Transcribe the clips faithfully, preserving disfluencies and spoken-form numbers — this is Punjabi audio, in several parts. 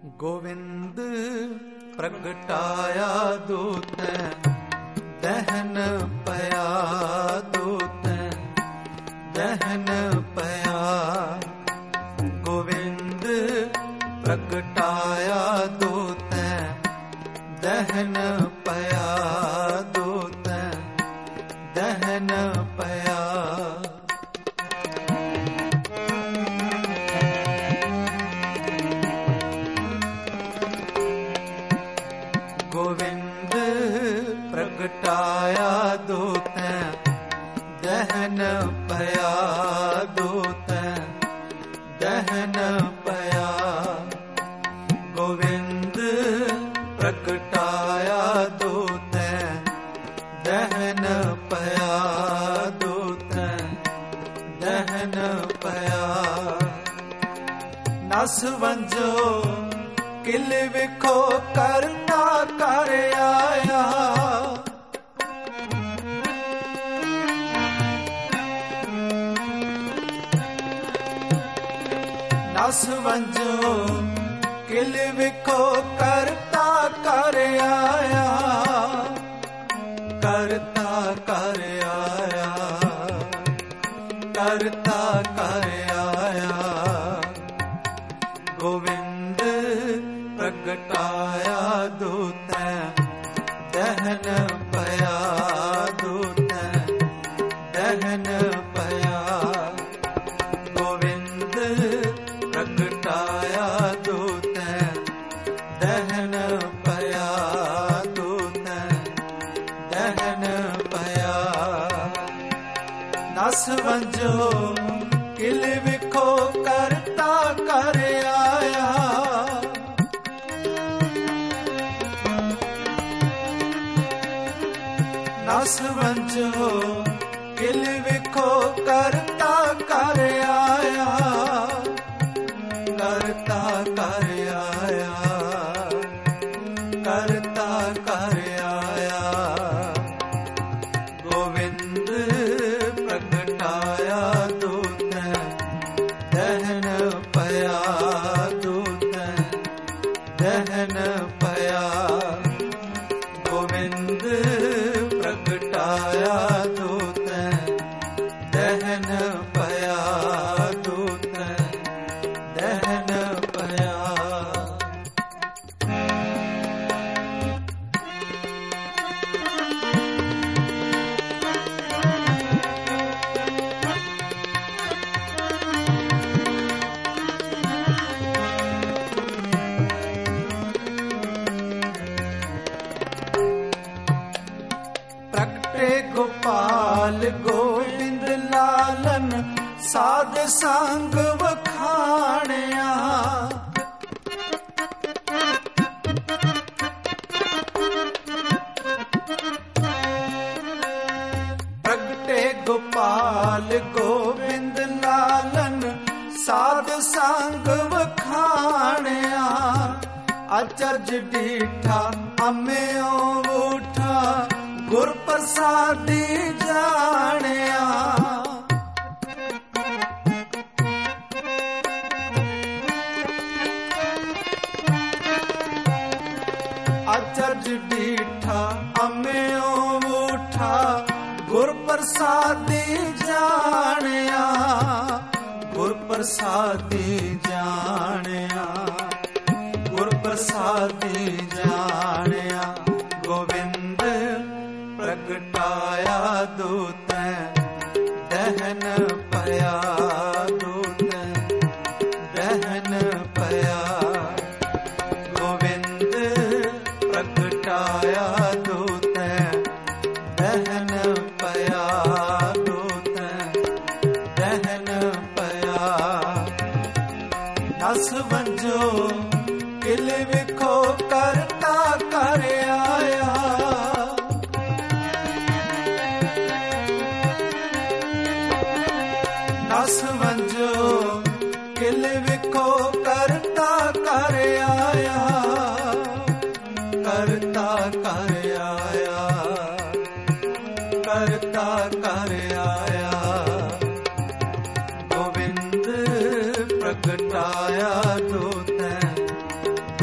ਗੋਵਿੰਦ ਪ੍ਰਗਟਾਇਆ ਦੂਤੈ, ਦਹਨ ਪਿਆ ਦੂਤੈ, ਦਹਨ ਪਿਆ। ਗੋਵਿੰਦ ਪ੍ਰਗਟਾਇਆ ਦੂਤੈ, ਦਹਨ ਪਿਆ ਦੂਤੈ, ਦਹਨ ਪਿਆ। ਗੋਵਿੰਦ ਪ੍ਰਗਟਾਇਆ ਦੂਤੈ, ਦਹਨ ਪਿਆ ਦੂਤੈ, ਦਹਨ ਪਿਆ। ਗੋਵਿੰਦ ਪ੍ਰਗਟਾਇਆ ਦੂਤੈ, ਦਹਨ ਪਿਆ ਦੂਤੈ, ਦਹਨ ਪਿਆ। ਨਸ ਵੰਜੋ ਕਿਲ ਵਿਖੋ ਕਰਤਾ ਕਰ ਆਇਆ, ਨਸ ਵੰਜੋ ਕਿਲ ਵਿਖੋ ਕਰਤਾ ਕਰ ਆਇਆ, ਕਰਤਾ ਕਰ ਆਇਆ, ਕਰਤਾ ਕਰ ਆਇਆ। ਗੋਵਿੰਦ ਪ੍ਰਗਟਾਇਆ ਦੂਤੈ, ਦਹਨ ਪਿਆ ਦੂਤੈ, ਦਹਨ ਪਿਆ। ਗੋਵਿੰਦ ਪ੍ਰਗਟਾਇਆ ਦੂਤੈ, ਦਹਨ ਪਿਆ ਦੂਤੈ, ਦਹਨ ਪਿਆ। ਨਸ ਵੰਜੋ ਕਿਲ ਵਿਖੋ ਕਰਤਾ ਕਰ ਆਇਆ, ਨਸ ਵੰਜੋ ਕਿਲ ਵਿਖੋ ਕਰਤਾ ਕਰ ਆਇਆ, ਕਰਤਾ ਕਰ ਆਇਆ, ਕਰਤਾ ਕਰ ਆਇਆ। ਗੋਵਿੰਦ ਪ੍ਰਗਟਾਇਆ ਦੂਤੈ, ਦਹਨ ਪਿਆ ਦੂਤੈ, ਦਹਨ ਪਿਆ। ਗੋਵਿੰਦ ਪ੍ਰਗਟਾਇਆ ਦੂਤੈ, ਦਹਨ ਪਿਆ ਦੂਤੈ, ਦਹਨ ਪਿਆ। ਪ੍ਰਗਟੇ ਗੋਪਾਲ ਗੋਬਿੰਦ ਲਾਲਨ, ਸਾਧ ਸੰਗ ਵਖਾਣਿਆ। ਪ੍ਰਗਟੇ ਗੋਪਾਲ ਗੋਬਿੰਦ ਲਾਲਨ, ਸਾਧ ਸੰਗ ਵਖਾਣਿਆ। ਅਚਰਜ ਡੀਠਾ ਅਮਿਓ ਉਠਾ, ਗੁਰ ਪ੍ਰਸਾਦੀ ਜਾਣਿਆ। ਅਚਰਜ ਡੀਠਾ ਅਮਿਓ ਉਠਾ, ਗੁਰ ਪ੍ਰਸਾਦੀ ਜਾਣਿਆ, ਗੁਰ ਪ੍ਰਸਾਦੀ ਜਾਣਿਆ, ਗੁਰ ਪ੍ਰਸਾਦੀ ਜਾਣਿਆ। ਗੋਵਿੰਦ ਪ੍ਰਗਟਾਇਆ ਦੂਤੈ, ਦਹਨ ਪਿਆ ਦੂਤੈ, ਦਹਨ ਪਿਆ। ਗੋਵਿੰਦ ਪ੍ਰਗਟਾਇਆ ਦੂਤੈ, ਦਹਨ ਪਿਆ ਦੂਤੈ, ਦਹਨ ਪਿਆ। ਨਸ ਵੰਜੋ ਕਿਲ ਵਿਖੋ ਕਰਤਾ ਕਰ ਆਇਆ, ਨਸ ਵੰਜੋ ਕਿਲ ਵਿਖੋ ਕਰਤਾ ਕਰ ਆਇਆ, ਕਰਤਾ ਕਰ ਆਇਆ, ਕਰਤਾ ਕਰ ਆਇਆ। ਗੋਵਿੰਦ ਪ੍ਰਗਟਾਇਆ ਦੂਤੈ,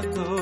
ਤੋ